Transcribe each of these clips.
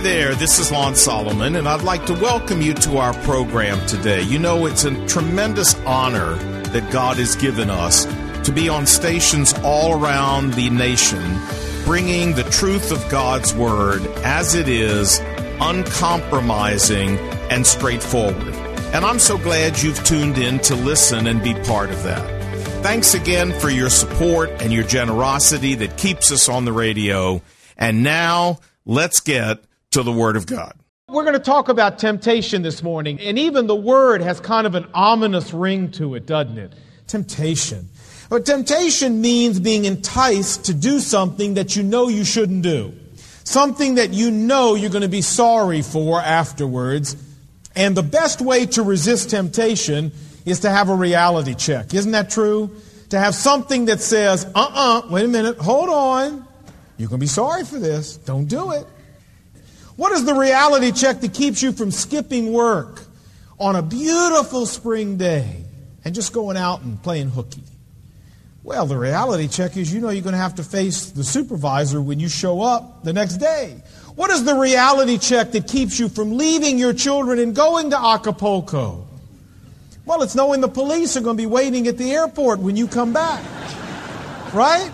Hi there, this is Lon Solomon, and I'd like to welcome you to our program today. You know, it's a tremendous honor that God has given us to be on stations all around the nation, bringing the truth of God's Word as it is, uncompromising and straightforward. And I'm so glad you've tuned in to listen and be part of that. Thanks again for your support and your generosity that keeps us on the radio. And now, let's get to the Word of God. We're going to talk about temptation this morning, and even the word has kind of an ominous ring to it, doesn't it? Temptation. But temptation means being enticed to do something that you know you shouldn't do, something that you know you're going to be sorry for afterwards. And the best way to resist temptation is to have a reality check. Isn't that true? To have something that says, wait a minute, hold on. You're going to be sorry for this. Don't do it. What is the reality check that keeps you from skipping work on a beautiful spring day and just going out and playing hooky? Well, the reality check is you know you're going to have to face the supervisor when you show up the next day. What is the reality check that keeps you from leaving your children and going to Acapulco? Well, it's knowing the police are going to be waiting at the airport when you come back. Right?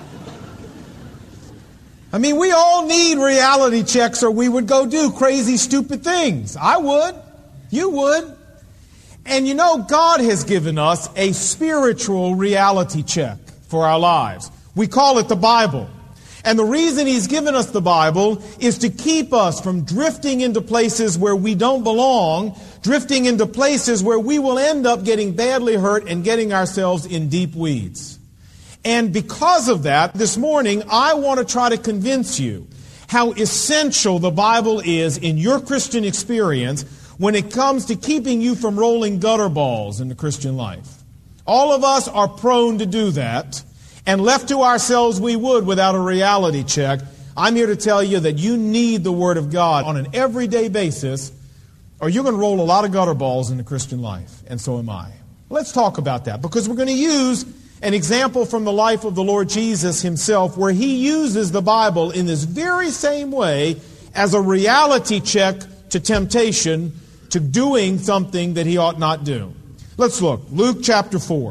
I mean, we all need reality checks or we would go do crazy, stupid things. I would. You would. And you know, God has given us a spiritual reality check for our lives. We call it the Bible. And the reason He's given us the Bible is to keep us from drifting into places where we don't belong, drifting into places where we will end up getting badly hurt and getting ourselves in deep weeds. And because of that, this morning, I want to try to convince you how essential the Bible is in your Christian experience when it comes to keeping you from rolling gutter balls in the Christian life. All of us are prone to do that, and left to ourselves we would without a reality check. I'm here to tell you that you need the Word of God on an everyday basis, or you're going to roll a lot of gutter balls in the Christian life, and so am I. Let's talk about that, because we're going to use an example from the life of the Lord Jesus Himself where He uses the Bible in this very same way as a reality check to temptation, to doing something that He ought not do. Let's look. Luke chapter 4.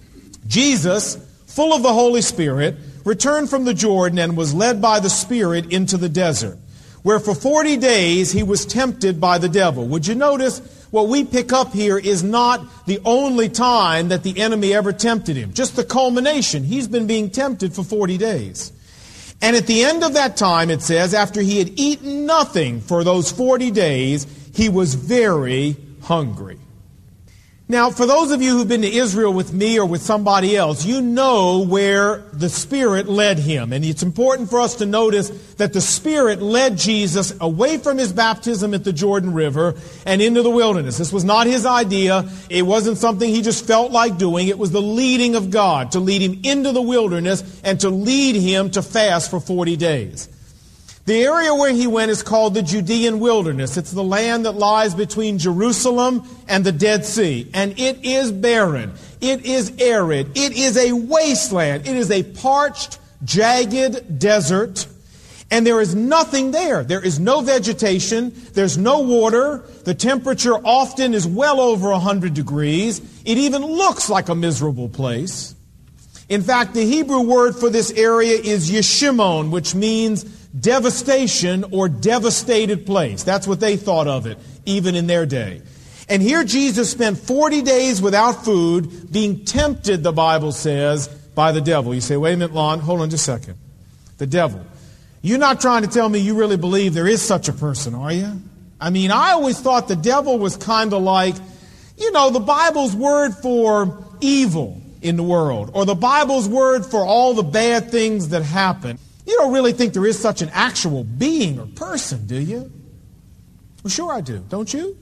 Jesus, full of the Holy Spirit, returned from the Jordan and was led by the Spirit into the desert, where for 40 days He was tempted by the devil. Would you notice what we pick up here is not the only time that the enemy ever tempted Him, just the culmination. He's been being tempted for 40 days. And at the end of that time, it says, after He had eaten nothing for those 40 days, He was very hungry. Now, for those of you who've been to Israel with me or with somebody else, you know where the Spirit led Him. And it's important for us to notice that the Spirit led Jesus away from His baptism at the Jordan River and into the wilderness. This was not His idea. It wasn't something He just felt like doing. It was the leading of God to lead Him into the wilderness and to lead Him to fast for 40 days. The area where He went is called the Judean wilderness. It's the land that lies between Jerusalem and the Dead Sea. And it is barren. It is arid. It is a wasteland. It is a parched, jagged desert. And there is nothing there. There is no vegetation. There's no water. The temperature often is well over 100 degrees. It even looks like a miserable place. In fact, the Hebrew word for this area is Yeshimon, which means devastation or devastated place. That's what they thought of it, even in their day. And here Jesus spent 40 days without food, being tempted, the Bible says, by the devil. You say, wait a minute, Lon, hold on just a second. The devil. You're not trying to tell me you really believe there is such a person, are you? I mean, I always thought the devil was kind of like, you know, the Bible's word for evil in the world, or the Bible's word for all the bad things that happen. You don't really think there is such an actual being or person, do you? Well, sure I do. Don't you?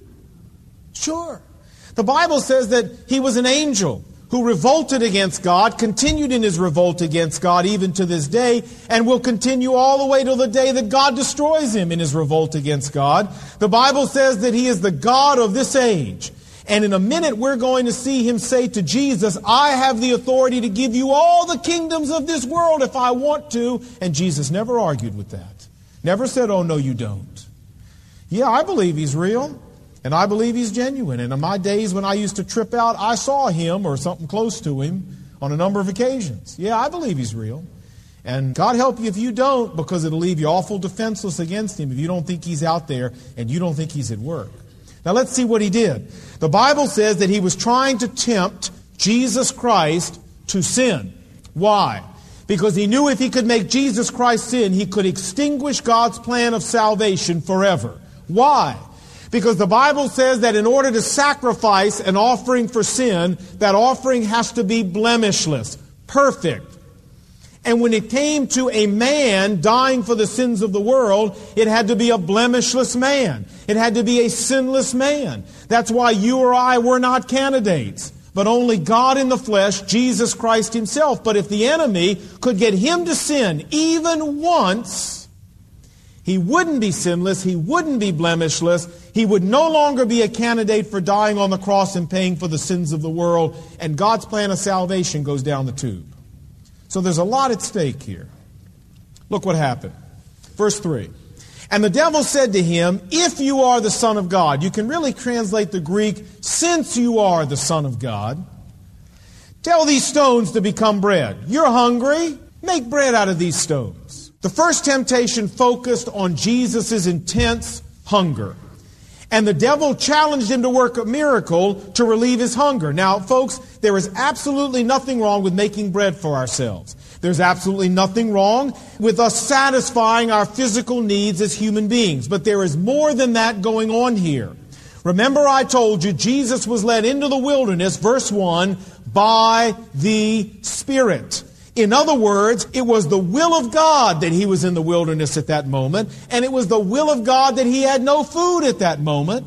Sure. The Bible says that he was an angel who revolted against God, continued in his revolt against God even to this day, and will continue all the way till the day that God destroys him in his revolt against God. The Bible says that he is the God of this age. And in a minute we're going to see him say to Jesus, I have the authority to give you all the kingdoms of this world if I want to. And Jesus never argued with that. Never said, oh, no, you don't. Yeah, I believe He's real, and I believe He's genuine. And in my days when I used to trip out, I saw Him or something close to Him on a number of occasions. Yeah, I believe He's real. And God help you if you don't, because it'll leave you awful defenseless against Him if you don't think He's out there and you don't think He's at work. Now let's see what He did. The Bible says that He was trying to tempt Jesus Christ to sin. Why? Because He knew if He could make Jesus Christ sin, He could extinguish God's plan of salvation forever. Why? Because the Bible says that in order to sacrifice an offering for sin, that offering has to be blemishless, perfect. And when it came to a man dying for the sins of the world, it had to be a blemishless man. It had to be a sinless man. That's why you or I were not candidates, but only God in the flesh, Jesus Christ Himself. But if the enemy could get Him to sin even once, He wouldn't be sinless, He wouldn't be blemishless, He would no longer be a candidate for dying on the cross and paying for the sins of the world, and God's plan of salvation goes down the tube. So there's a lot at stake here. Look what happened. Verse 3. And the devil said to him, if you are the Son of God, you can really translate the Greek, since you are the Son of God, tell these stones to become bread. You're hungry, make bread out of these stones. The first temptation focused on Jesus' intense hunger. And the devil challenged Him to work a miracle to relieve His hunger. Now, folks, there is absolutely nothing wrong with making bread for ourselves. There's absolutely nothing wrong with us satisfying our physical needs as human beings. But there is more than that going on here. Remember, I told you Jesus was led into the wilderness, verse 1, by the Spirit. In other words, it was the will of God that He was in the wilderness at that moment, and it was the will of God that He had no food at that moment.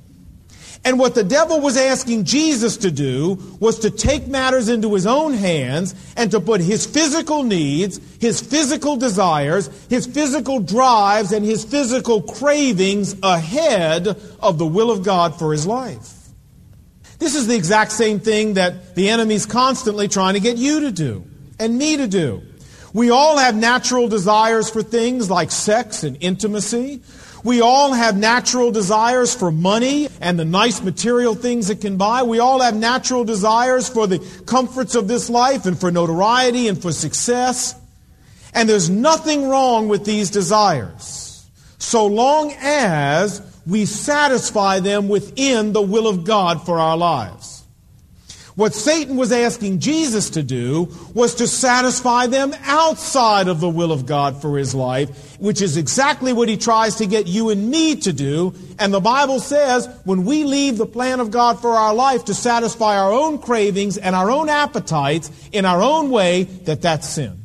And what the devil was asking Jesus to do was to take matters into His own hands and to put His physical needs, His physical desires, His physical drives, and His physical cravings ahead of the will of God for His life. This is the exact same thing that the enemy's constantly trying to get you to do. And me to do. We all have natural desires for things like sex and intimacy. We all have natural desires for money and the nice material things it can buy. We all have natural desires for the comforts of this life and for notoriety and for success. And there's nothing wrong with these desires, so long as we satisfy them within the will of God for our lives. What Satan was asking Jesus to do was to satisfy them outside of the will of God for his life, which is exactly what he tries to get you and me to do. And the Bible says when we leave the plan of God for our life to satisfy our own cravings and our own appetites in our own way, that's sin.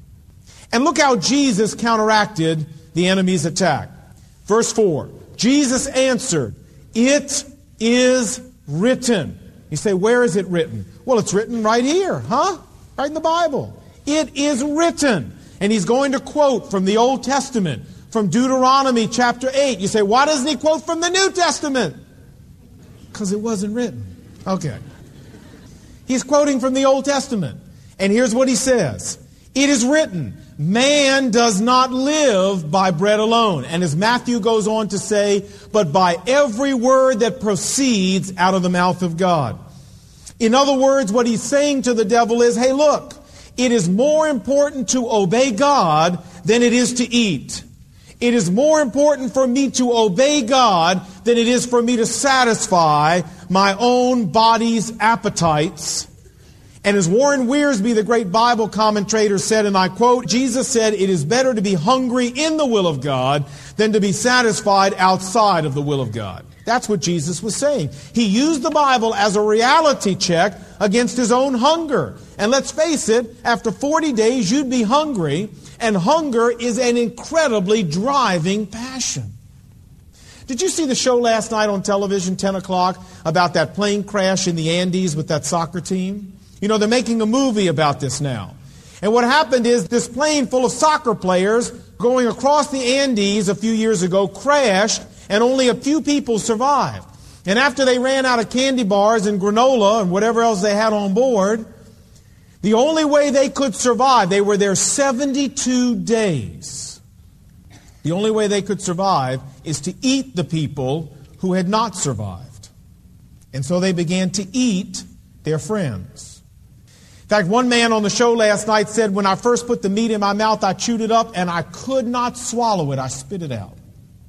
And look how Jesus counteracted the enemy's attack. Verse 4, Jesus answered, "It is written." You say, where is it written? Well, it's written right here, right in the Bible. It is written. And he's going to quote from the Old Testament, from Deuteronomy chapter 8. You say, why doesn't he quote from the New Testament? Because it wasn't written. Okay. He's quoting from the Old Testament. And here's what he says. It is written, man does not live by bread alone. And as Matthew goes on to say, but by every word that proceeds out of the mouth of God. In other words, what he's saying to the devil is, hey, look, it is more important to obey God than it is to eat. It is more important for me to obey God than it is for me to satisfy my own body's appetites. And as Warren Wiersbe, the great Bible commentator, said, and I quote, Jesus said, it is better to be hungry in the will of God than to be satisfied outside of the will of God. That's what Jesus was saying. He used the Bible as a reality check against his own hunger. And let's face it, after 40 days you'd be hungry, and hunger is an incredibly driving passion. Did you see the show last night on television, 10 o'clock, about that plane crash in the Andes with that soccer team? You know, they're making a movie about this now. And what happened is this plane full of soccer players going across the Andes a few years ago crashed, and only a few people survived. And after they ran out of candy bars and granola and whatever else they had on board, the only way they could survive, they were there 72 days. The only way they could survive is to eat the people who had not survived. And so they began to eat their friends. In fact, one man on the show last night said, when I first put the meat in my mouth, I chewed it up and I could not swallow it. I spit it out.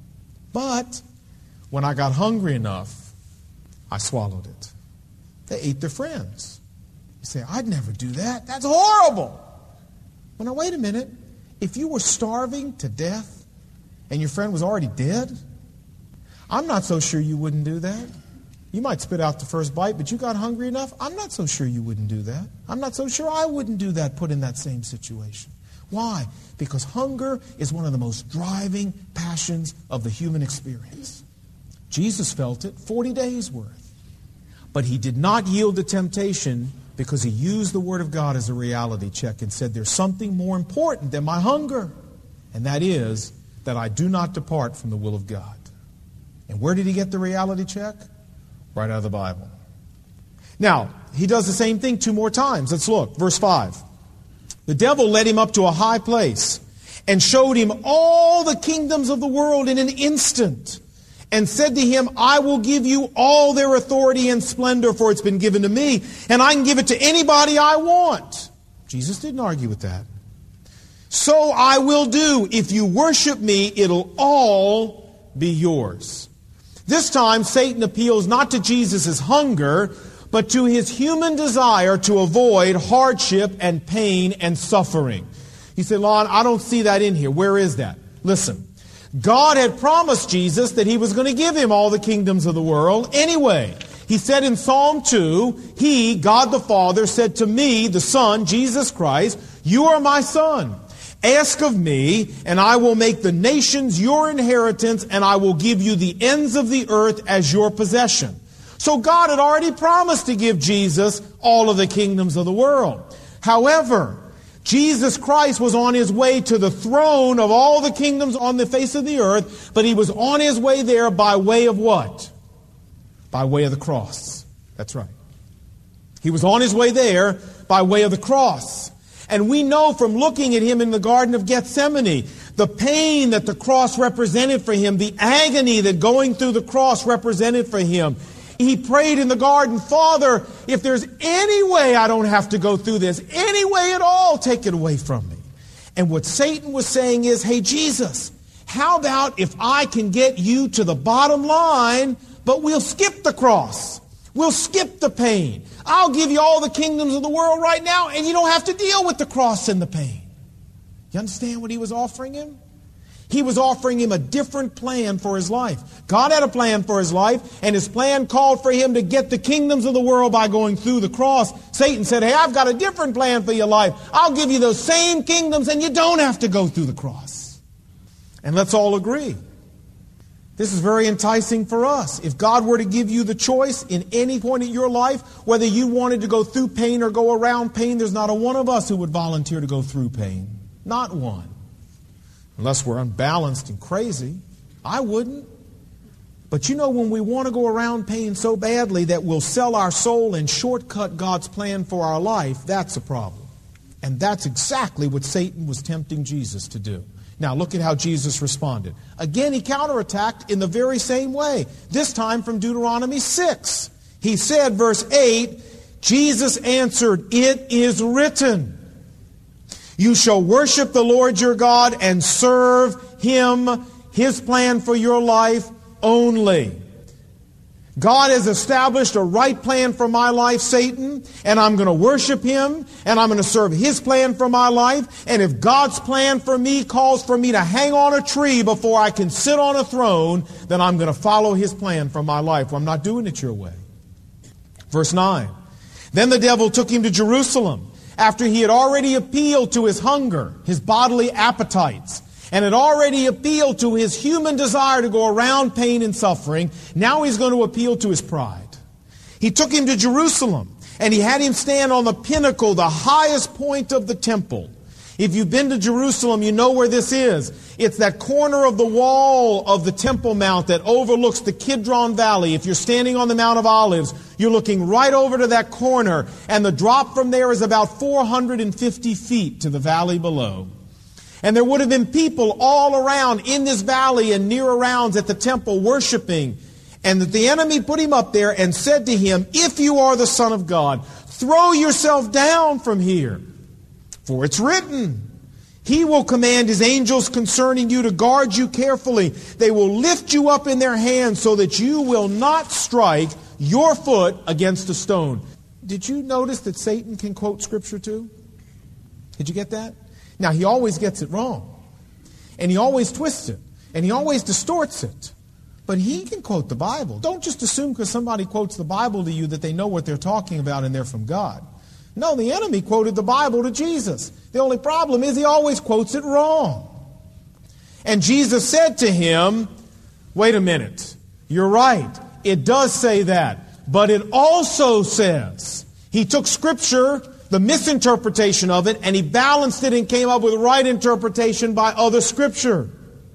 But when I got hungry enough, I swallowed it. They ate their friends. You say, I'd never do that. That's horrible. Well, now, wait a minute. If you were starving to death and your friend was already dead, I'm not so sure you wouldn't do that. You might spit out the first bite, but you got hungry enough, I'm not so sure you wouldn't do that. I'm not so sure I wouldn't do that, put in that same situation. Why? Because hunger is one of the most driving passions of the human experience. Jesus felt it 40 days worth. But he did not yield to temptation because he used the Word of God as a reality check and said, there's something more important than my hunger. And that is that I do not depart from the will of God. And where did he get the reality check? Right out of the Bible. Now, he does the same thing 2 more times. Let's look. Verse 5. The devil led him up to a high place and showed him all the kingdoms of the world in an instant and said to him, I will give you all their authority and splendor, for it's been given to me, and I can give it to anybody I want. Jesus didn't argue with that. So I will do. If you worship me, it'll all be yours. This time, Satan appeals not to Jesus' hunger, but to his human desire to avoid hardship and pain and suffering. You say, Lon, I don't see that in here. Where is that? Listen, God had promised Jesus that he was going to give him all the kingdoms of the world anyway. He said in Psalm 2, he, God the Father, said to me, the Son, Jesus Christ, you are my Son. Ask of me, and I will make the nations your inheritance, and I will give you the ends of the earth as your possession. So God had already promised to give Jesus all of the kingdoms of the world. However, Jesus Christ was on his way to the throne of all the kingdoms on the face of the earth, but he was on his way there by way of what? By way of the cross. That's right. He was on his way there by way of the cross. And we know from looking at him in the Garden of Gethsemane, the pain that the cross represented for him, the agony that going through the cross represented for him. He prayed in the garden, Father, if there's any way I don't have to go through this, any way at all, take it away from me. And what Satan was saying is, hey, Jesus, how about if I can get you to the bottom line, but we'll skip the cross. We'll skip the pain. I'll give you all the kingdoms of the world right now, and you don't have to deal with the cross and the pain. You understand what he was offering him? He was offering him a different plan for his life. God had a plan for his life, and his plan called for him to get the kingdoms of the world by going through the cross. Satan said, hey, I've got a different plan for your life. I'll give you those same kingdoms, and you don't have to go through the cross. And let's all agree. This is very enticing for us. If God were to give you the choice in any point in your life, whether you wanted to go through pain or go around pain, there's not a one of us who would volunteer to go through pain. Not one. Unless we're unbalanced and crazy. I wouldn't. But you know, when we want to go around pain so badly that we'll sell our soul and shortcut God's plan for our life, that's a problem. And that's exactly what Satan was tempting Jesus to do. Now, look at how Jesus responded. Again, he counterattacked in the very same way, this time from Deuteronomy 6. He said, verse 8, Jesus answered, it is written, you shall worship the Lord your God and serve him, his plan for your life only. God has established a right plan for my life, Satan, and I'm going to worship him, and I'm going to serve his plan for my life. And if God's plan for me calls for me to hang on a tree before I can sit on a throne, then I'm going to follow his plan for my life. Well, I'm not doing it your way. Verse 9. Then the devil took him to Jerusalem after he had already appealed to his hunger, his bodily appetites, and had already appealed to his human desire to go around pain and suffering. Now he's going to appeal to his pride. He took him to Jerusalem, and he had him stand on the pinnacle, the highest point of the temple. If you've been to Jerusalem, you know where this is. It's that corner of the wall of the Temple Mount that overlooks the Kidron Valley. If you're standing on the Mount of Olives, you're looking right over to that corner, and the drop from there is about 450 feet to the valley below. And there would have been people all around in this valley and near around at the temple worshiping. And that the enemy put him up there and said to him, "If you are the Son of God, throw yourself down from here. For it's written, He will command His angels concerning you to guard you carefully. They will lift you up in their hands so that you will not strike your foot against a stone." Did you notice that Satan can quote Scripture too? Did you get that? Now, he always gets it wrong. And he always twists it. And he always distorts it. But he can quote the Bible. Don't just assume because somebody quotes the Bible to you that they know what they're talking about and they're from God. No, the enemy quoted the Bible to Jesus. The only problem is he always quotes it wrong. And Jesus said to him, "Wait a minute. You're right. It does say that. But it also says," he took Scripture, the misinterpretation of it, and he balanced it and came up with the right interpretation by other Scripture.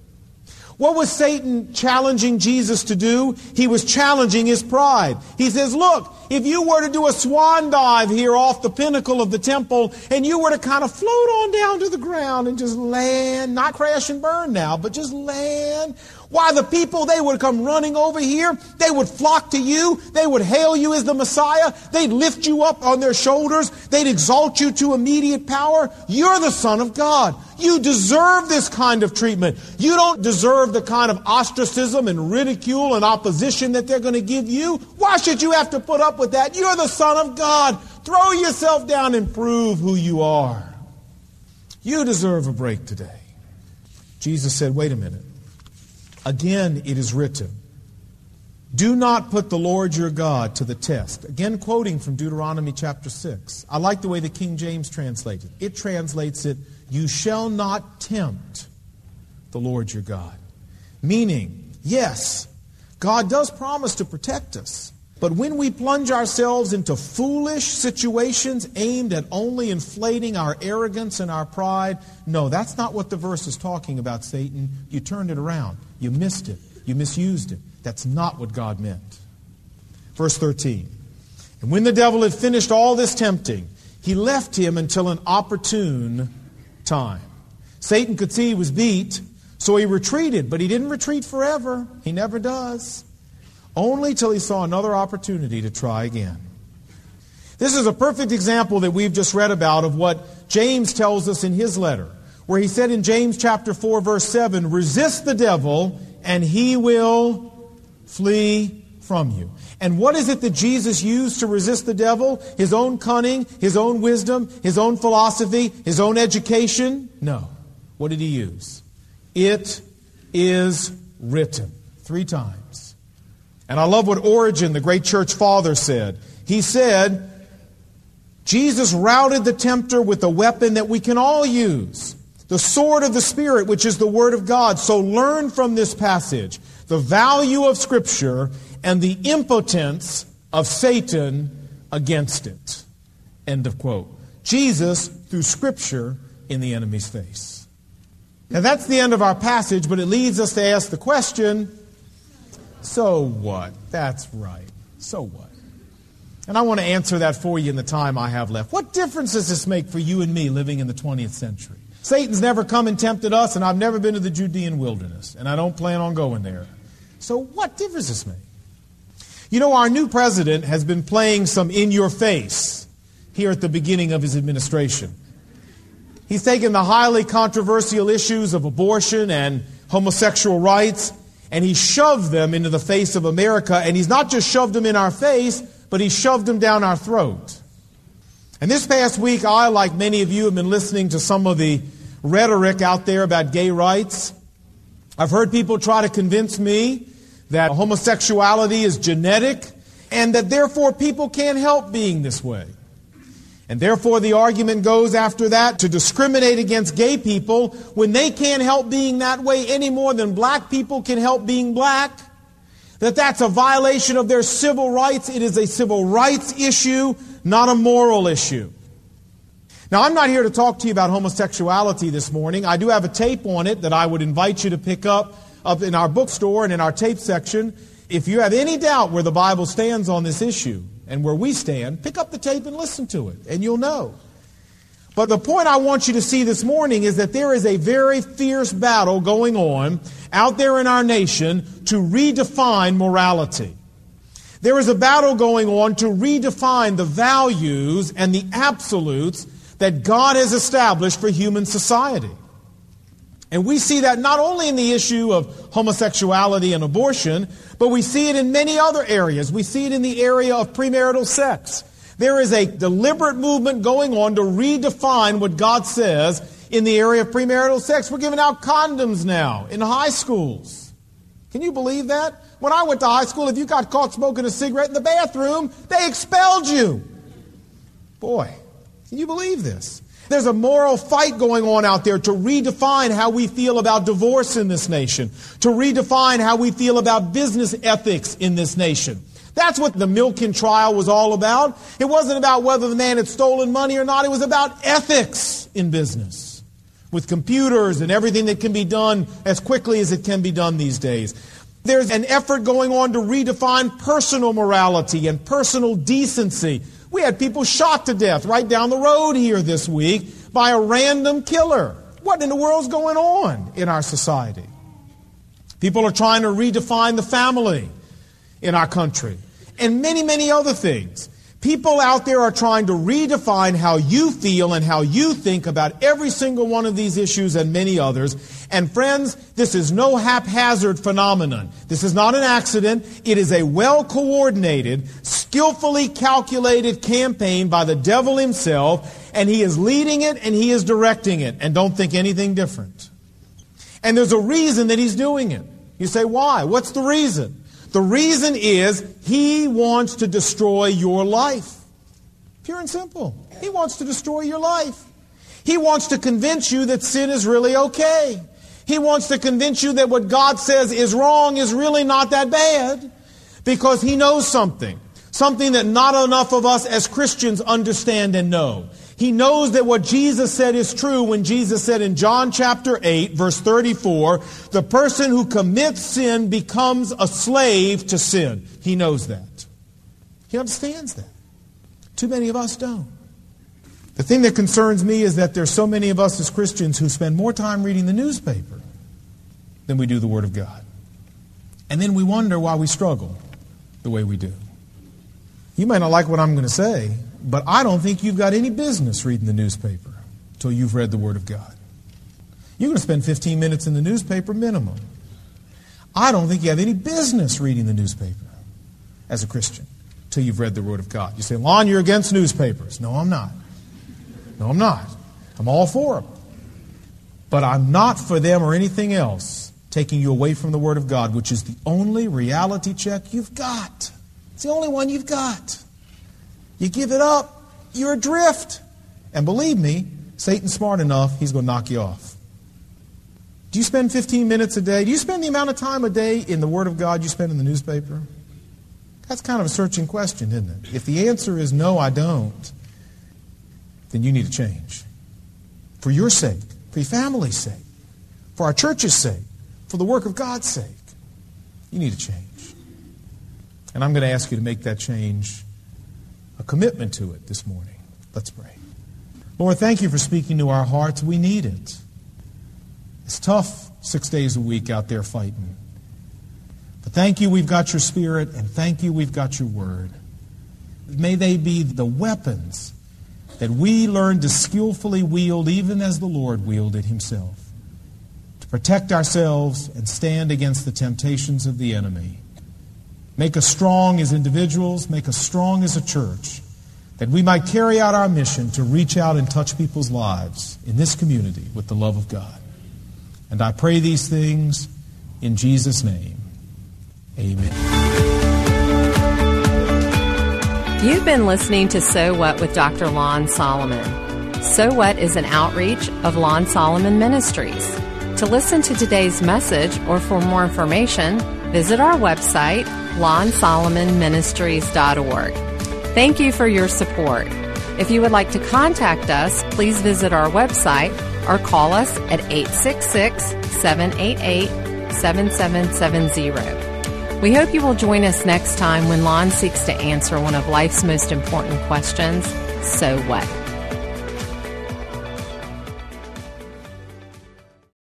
What was Satan challenging Jesus to do? He was challenging his pride. He says, "Look, if you were to do a swan dive here off the pinnacle of the temple, and you were to kind of float on down to the ground and just land, not crash and burn now, but just land, why, the people, they would come running over here. They would flock to you. They would hail you as the Messiah. They'd lift you up on their shoulders. They'd exalt you to immediate power. You're the Son of God. You deserve this kind of treatment. You don't deserve the kind of ostracism and ridicule and opposition that they're going to give you. Why should you have to put up with that? You're the Son of God. Throw yourself down and prove who you are. You deserve a break today." Jesus said, "Wait a minute. Again, it is written, do not put the Lord your God to the test." Again, quoting from Deuteronomy chapter 6. I like the way the King James translates it. It translates it, "You shall not tempt the Lord your God." Meaning, yes, God does promise to protect us. But when we plunge ourselves into foolish situations aimed at only inflating our arrogance and our pride, no, that's not what the verse is talking about, Satan. You turned it around. You missed it. You misused it. That's not what God meant. Verse 13. "And when the devil had finished all this tempting, he left him until an opportune time." Satan could see he was beat, so he retreated. But he didn't retreat forever. He never does. Only till he saw another opportunity to try again. This is a perfect example that we've just read about of what James tells us in his letter, where he said in James chapter 4, verse 7, "Resist the devil, and he will flee from you." And what is it that Jesus used to resist the devil? His own cunning, his own wisdom, his own philosophy, his own education? No. What did he use? It is written. 3 times. And I love what Origen, the great church father, said. He said, Jesus routed the tempter with a weapon that we can all use, the sword of the Spirit, which is the Word of God. So learn from this passage the value of Scripture and the impotence of Satan against it. End of quote. Jesus threw Scripture in the enemy's face. Now that's the end of our passage, but it leads us to ask the question, so what? That's right. So what? And I want to answer that for you in the time I have left. What difference does this make for you and me living in the 20th century? Satan's never come and tempted us, and I've never been to the Judean wilderness, and I don't plan on going there. So what difference does this make? You know, our new president has been playing some in your face here at the beginning of his administration. He's taken the highly controversial issues of abortion and homosexual rights, and he shoved them into the face of America. And he's not just shoved them in our face, but he shoved them down our throat. And this past week, I, like many of you, have been listening to some of the rhetoric out there about gay rights. I've heard people try to convince me that homosexuality is genetic and that therefore people can't help being this way. And therefore the argument goes after that to discriminate against gay people when they can't help being that way any more than black people can help being black. That's a violation of their civil rights. It is a civil rights issue, not a moral issue. Now, I'm not here to talk to you about homosexuality this morning. I do have a tape on it that I would invite you to pick up in our bookstore and in our tape section. If you have any doubt where the Bible stands on this issue and where we stand, pick up the tape and listen to it, and you'll know. But the point I want you to see this morning is that there is a very fierce battle going on out there in our nation to redefine morality. There is a battle going on to redefine the values and the absolutes that God has established for human society. And we see that not only in the issue of homosexuality and abortion, but we see it in many other areas. We see it in the area of premarital sex. There is a deliberate movement going on to redefine what God says in the area of premarital sex. We're giving out condoms now in high schools. Can you believe that? When I went to high school, if you got caught smoking a cigarette in the bathroom, they expelled you. Boy, can you believe this? There's a moral fight going on out there to redefine how we feel about divorce in this nation, to redefine how we feel about business ethics in this nation. That's what the Milken trial was all about. It wasn't about whether the man had stolen money or not. It was about ethics in business, with computers and everything that can be done as quickly as it can be done these days. There's an effort going on to redefine personal morality and personal decency. We had people shot to death right down the road here this week by a random killer. What in the world's going on in our society? People are trying to redefine the family in our country and many, many other things. People out there are trying to redefine how you feel and how you think about every single one of these issues and many others. And friends, this is no haphazard phenomenon. This is not an accident. It is a well-coordinated, skillfully calculated campaign by the devil himself, and he is leading it and he is directing it. And don't think anything different. And there's a reason that he's doing it. You say, why? What's the reason? The reason is he wants to destroy your life. Pure and simple. He wants to destroy your life. He wants to convince you that sin is really okay. He wants to convince you that what God says is wrong is really not that bad, because he knows something that not enough of us as Christians understand and know. He knows that what Jesus said is true when Jesus said in John chapter 8, verse 34, the person who commits sin becomes a slave to sin. He knows that. He understands that. Too many of us don't. The thing that concerns me is that there's so many of us as Christians who spend more time reading the newspaper than we do the Word of God. And then we wonder why we struggle the way we do. You may not like what I'm going to say, but I don't think you've got any business reading the newspaper until you've read the Word of God. You're going to spend 15 minutes in the newspaper minimum. I don't think you have any business reading the newspaper as a Christian until you've read the Word of God. You say, Lon, you're against newspapers. No, I'm not. No, I'm not. I'm all for them. But I'm not for them or anything else taking you away from the Word of God, which is the only reality check you've got. It's the only one you've got. You give it up, you're adrift. And believe me, Satan's smart enough, he's going to knock you off. Do you spend 15 minutes a day? Do you spend the amount of time a day in the Word of God you spend in the newspaper? That's kind of a searching question, isn't it? If the answer is no, I don't, then you need to change. For your sake, for your family's sake, for our church's sake, for the work of God's sake, you need to change. And I'm going to ask you to make that change a commitment to it this morning. Let's pray. Lord, thank you for speaking to our hearts. We need it. It's tough 6 days a week out there fighting. But thank you we've got your Spirit, and thank you we've got your Word. May they be the weapons that we learn to skillfully wield even as the Lord wielded himself, to protect ourselves and stand against the temptations of the enemy. Make us strong as individuals, make us strong as a church, that we might carry out our mission to reach out and touch people's lives in this community with the love of God. And I pray these things in Jesus' name. Amen. You've been listening to So What with Dr. Lon Solomon. So What is an outreach of Lon Solomon Ministries. To listen to today's message or for more information, visit our website, LonSolomonMinistries.org. Thank you for your support. If you would like to contact us, please visit our website or call us at 866-788-7770. We hope you will join us next time when Lon seeks to answer one of life's most important questions, so what?